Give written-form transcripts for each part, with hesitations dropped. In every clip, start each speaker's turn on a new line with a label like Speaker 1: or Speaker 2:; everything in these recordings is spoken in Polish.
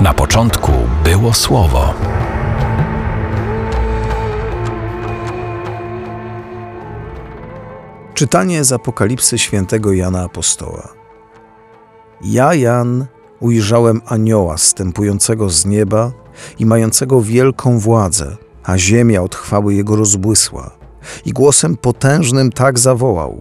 Speaker 1: Na początku było Słowo.
Speaker 2: Czytanie z Apokalipsy świętego Jana Apostoła. Ja, Jan, ujrzałem anioła zstępującego z nieba i mającego wielką władzę, a ziemia od chwały jego rozbłysła. I głosem potężnym tak zawołał: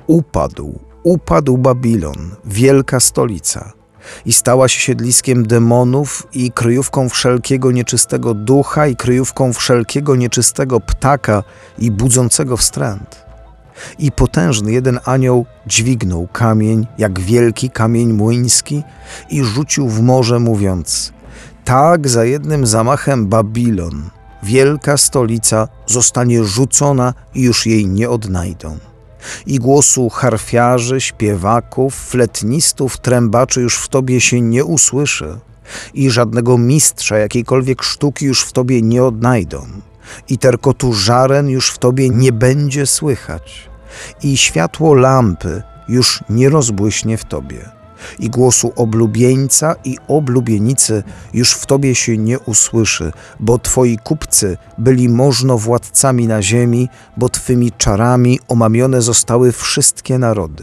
Speaker 2: upadł Babilon, wielka stolica, i stała się siedliskiem demonów i kryjówką wszelkiego nieczystego ducha i kryjówką wszelkiego nieczystego ptaka i budzącego wstręt. I potężny jeden anioł dźwignął kamień, jak wielki kamień młyński, i rzucił w morze, mówiąc: tak za jednym zamachem Babilon, wielka stolica, zostanie rzucona i już jej nie odnajdą. I głosu harfiarzy, śpiewaków, fletnistów, trębaczy już w tobie się nie usłyszy, i żadnego mistrza jakiejkolwiek sztuki już w tobie nie odnajdą, i terkotu żaren już w tobie nie będzie słychać, i światło lampy już nie rozbłyśnie w tobie, i głosu oblubieńca i oblubienicy już w tobie się nie usłyszy, bo twoi kupcy byli możnowładcami na ziemi, bo twymi czarami omamione zostały wszystkie narody.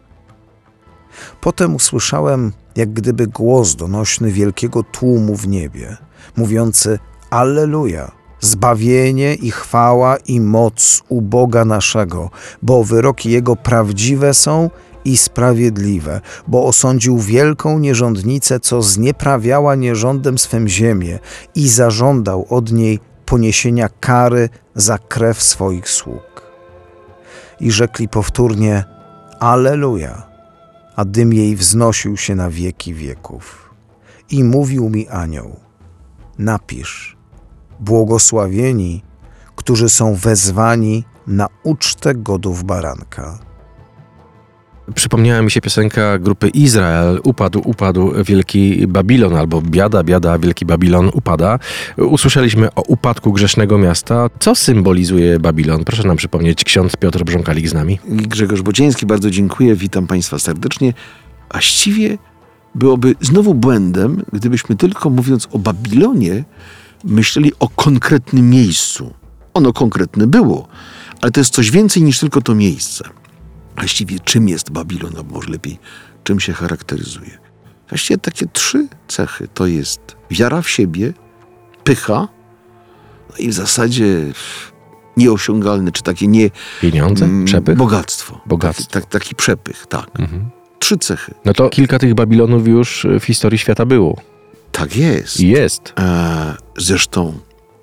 Speaker 2: Potem usłyszałem, jak gdyby głos donośny wielkiego tłumu w niebie, mówiący: Alleluja! Zbawienie i chwała i moc u Boga naszego, bo wyroki Jego prawdziwe są i sprawiedliwe, bo osądził wielką nierządnicę, co znieprawiała nierządem swym ziemię, i zażądał od niej poniesienia kary za krew swoich sług. I rzekli powtórnie: Alleluja! A dym jej wznosił się na wieki wieków. I mówił mi anioł: napisz: błogosławieni, którzy są wezwani na ucztę godów baranka.
Speaker 3: Przypomniała mi się piosenka grupy Izrael: upadł wielki Babilon, albo biada, wielki Babilon upada. Usłyszeliśmy o upadku grzesznego miasta. Co symbolizuje Babilon? Proszę nam przypomnieć. Ksiądz Piotr Brząkalik z nami.
Speaker 4: Grzegorz Bociński, bardzo dziękuję, witam Państwa serdecznie. Właściwie byłoby znowu błędem, gdybyśmy tylko, mówiąc o Babilonie, myśleli o konkretnym miejscu. Ono konkretne było, ale to jest coś więcej niż tylko to miejsce. Właściwie czym jest Babilon, a może lepiej, czym się charakteryzuje? Właściwie takie 3 cechy. To jest wiara w siebie, pycha, no i w zasadzie nieosiągalne, czy takie nie...
Speaker 3: Pieniądze? Przepych?
Speaker 4: Bogactwo. Taki przepych, tak. 3 cechy.
Speaker 3: No to kilka tych Babilonów już w historii świata było.
Speaker 4: Tak jest.
Speaker 3: Jest.
Speaker 4: Zresztą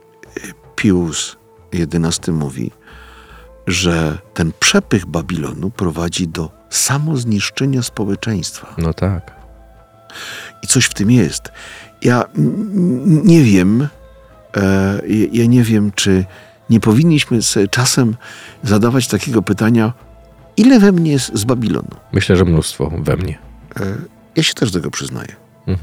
Speaker 4: Pius XI mówi, że ten przepych Babilonu prowadzi do samozniszczenia społeczeństwa.
Speaker 3: No tak.
Speaker 4: I coś w tym jest. Ja nie wiem, czy nie powinniśmy sobie czasem zadawać takiego pytania: ile we mnie jest z Babilonu?
Speaker 3: Myślę, że mnóstwo we mnie.
Speaker 4: Ja się też do tego przyznaję.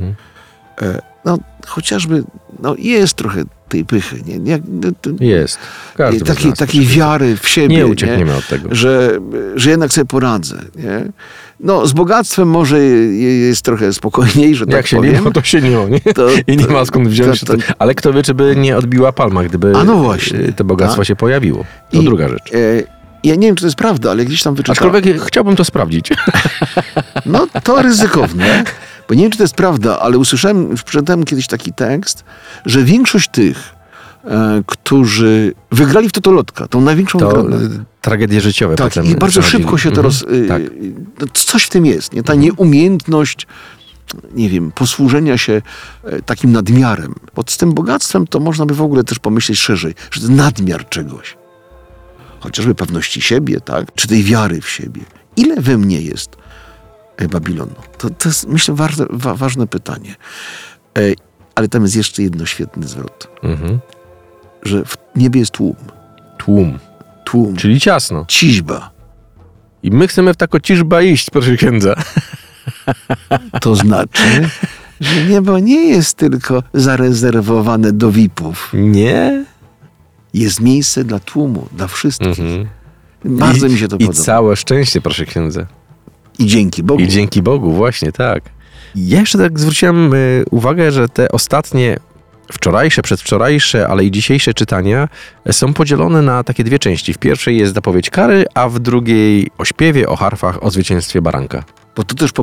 Speaker 4: Chociażby jest trochę tej pychy.
Speaker 3: Jest.
Speaker 4: Takiej wiary w siebie.
Speaker 3: Nie uciekniemy od tego.
Speaker 4: Że jednak sobie poradzę. Nie? No, z bogactwem może jest trochę spokojniej, że tak
Speaker 3: jak się
Speaker 4: powiem.
Speaker 3: nie ma, to się nie ma. Nie? I nie ma skąd wziąć. Ale kto wie, czy by nie odbiła palma, gdyby to bogactwo się pojawiło. To druga rzecz.
Speaker 4: Ja nie wiem, czy to jest prawda, ale gdzieś tam wyczytałem.
Speaker 3: Aczkolwiek chciałbym to sprawdzić.
Speaker 4: No, to ryzykowne. Bo nie wiem, czy to jest prawda, ale przeczytałem kiedyś taki tekst, że większość tych, którzy wygrali w totolotka, tą największą wygraną.
Speaker 3: Tragedie życiowe.
Speaker 4: Tak,
Speaker 3: potem
Speaker 4: i bardzo szybko się to
Speaker 3: tak.
Speaker 4: Coś w tym jest, nie? Ta nieumiejętność, nie wiem, posłużenia się takim nadmiarem. Bo z tym bogactwem to można by w ogóle też pomyśleć szerzej, że to jest nadmiar czegoś. Chociażby pewności siebie, tak? Czy tej wiary w siebie. Ile we mnie jest Babilonu? To jest, myślę, ważne pytanie. Ale tam jest jeszcze jedno świetny zwrot. Że w niebie jest tłum.
Speaker 3: Czyli ciasno.
Speaker 4: Ciźba.
Speaker 3: I my chcemy w taką ciżbę iść, proszę księdza.
Speaker 4: To znaczy, że niebo nie jest tylko zarezerwowane do VIP-ów.
Speaker 3: Nie?
Speaker 4: Jest miejsce dla tłumu, dla wszystkich. Bardzo mi się to podoba.
Speaker 3: I całe szczęście, proszę księdza.
Speaker 4: I dzięki Bogu.
Speaker 3: I dzięki Bogu, właśnie, tak. Ja jeszcze tak zwróciłem uwagę, że te ostatnie wczorajsze, przedwczorajsze, ale i dzisiejsze czytania są podzielone na takie dwie części. W pierwszej jest zapowiedź kary, a w drugiej o śpiewie, o harfach, o zwycięstwie baranka.
Speaker 4: Bo to też